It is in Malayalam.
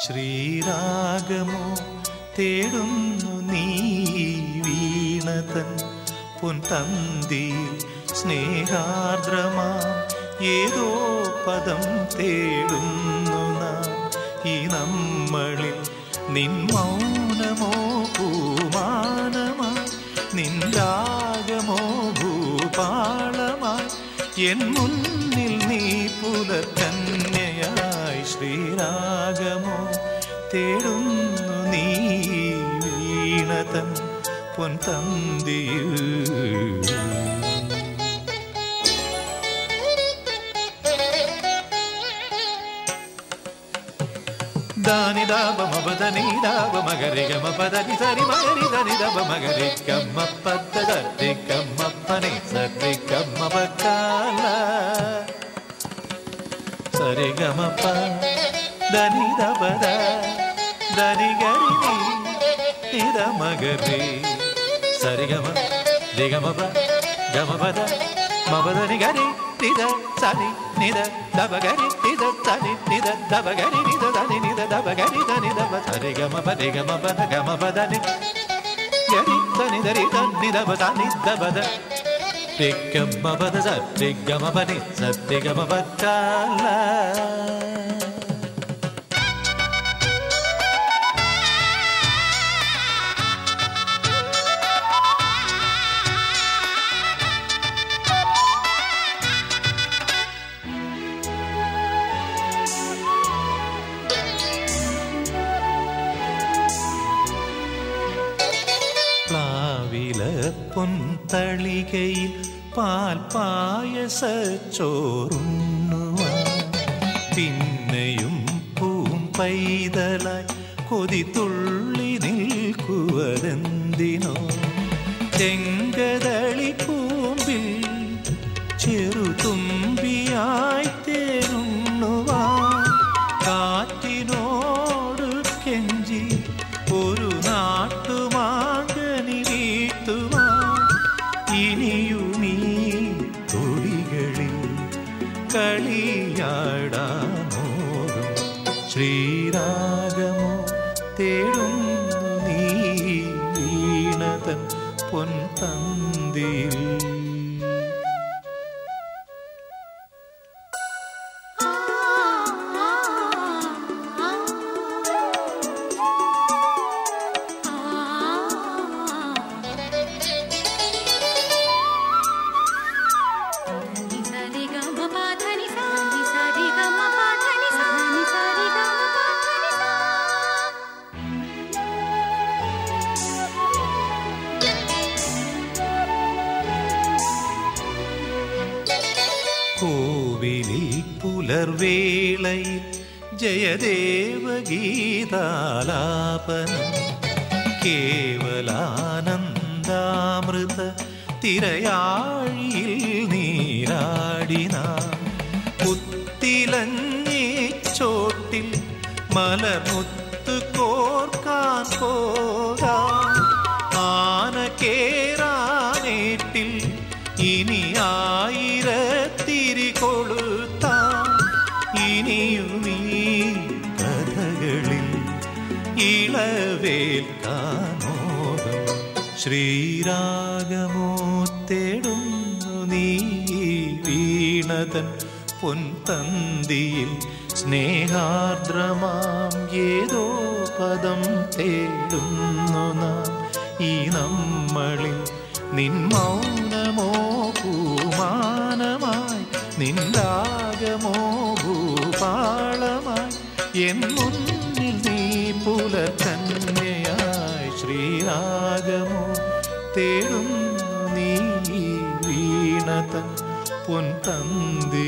ശ്രീരാഗമോ തേടുന്നു നീ വീണതൻ പൊൻതന്തിയിൽ സ്നേഹാർദ്രമാം ഏതോ പദം തേടുന്നു നാം ഈ നമ്മളിൽ. നിൻ മൗനമോ പൂമാനമായി, നിൻ രാഗമോ ഭൂപാളമായി, എൻ മുന്നിൽ നീ പുലർക്കന്യയായി. ശ്രീരാഗമോ തേടുന്നു നീ വീണതൻ പൊൻതന്തിയിൽ. ದಾನಿ ದಾಬ ಮಬದನಿ ದಾಬ ಮಗರಿ ಗಮ ಪದನಿ ಸರಿ ಮಗರಿ ಧನಿ ದಬ ಮಗರಿ ಕಮ್ಮ ಪದ್ದ ಧರಿ ಕಮ್ಮಪ್ಪನಿ ಸರಿ ಕಮ್ಮ ಬಕ್ಕಾಲ ಸರಿ ಗಮಪ ಧನಿ ದಬದ ಧನಿ ಗರಿ ನಿದ ಮಗರಿ ಸರಿ ಗಮ ದಿ ಗಮಪ ಗಮಪದ ಮಬದನಿ ಗರಿ ನಿದ ಸರಿ ನಿದ ದಬಗರಿ ನಿದ ಸರಿ ನಿದ ದಬಗರಿ ನಿದ ಧನಿ ನಿದ ದಬಗರಿ ಧನಿ ದಬ ಸರಿ ಗಮ ಪದಿ ಗಮ ಪದ ಗಮ ಪದನಿ ಗರಿ ಧನಿ ಧರಿ ಧನಿ ದಬ ಧನಿ ದಬದ ತಿಕ್ಕಮ್ಮ ಪದ ಸರಿ ಗಮ ಪದಿ ಸತ್ಯ ಗಮ ಪಕ್ಕಾಲ. പൊൻതളികയിൽ പാൽപായസച്ചോറുണ്ണുവാൻ പിന്നെയും പൂമ്പൈതലായി കൊതി തുള്ളി നിൽക്കുവതെന്തിനോ? ചെങ്കതളി പൂമ്പിൽ ചെറുതുമ്പിയായി തേനുണ്ണുവാൻ കാറ്റിനോട് കെഞ്ചി ഒരു നാട്ടുമാങ്കനി വീട്ടുവാൻ ഇനിയുമീ തൊടികളിൽ കളിയാടാനോടും. ശ്രീരാഗമോ തേടുന്നു നീ വീണതൻ പൊൻതന്തിയിൽ. കോവിലിൽ പുലർവേളയിൽ ജയദേവഗീതാലാപനം കേവലാനന്ദാമൃത തിരയാഴിയിൽ നീരാടിനാം. പുത്തിലഞ്ഞി ചോട്ടിൽ മലമുത്ത് കോർക്കാൻ പോകാം. ആന കേറാനേട്ടിൽ ഇനി ആയിരത്തിരി കൊളുത്താം. ഇനിയുമീ കഥകളിൽ ഇളവേൽക്കാനോകം. ശ്രീരാഗമോ തേടുന്നു നീ വീണതൻ പൊൻതന്തിയിൽ സ്നേഹാർദ്രമാം ഏതോ പദം തേടുന്നു നാം ഈ നമ്മളിൽ. നിൻ മൗനമോ പൂമാനമായി, നിൻ രാഗമോ ഭൂപാളമായി, എൻ മുന്നിൽ നീ പുലർക്കന്യയായി. ശ്രീരാഗമോ തേടുന്നു നീ വീണതൻ പൊൻതന്തി.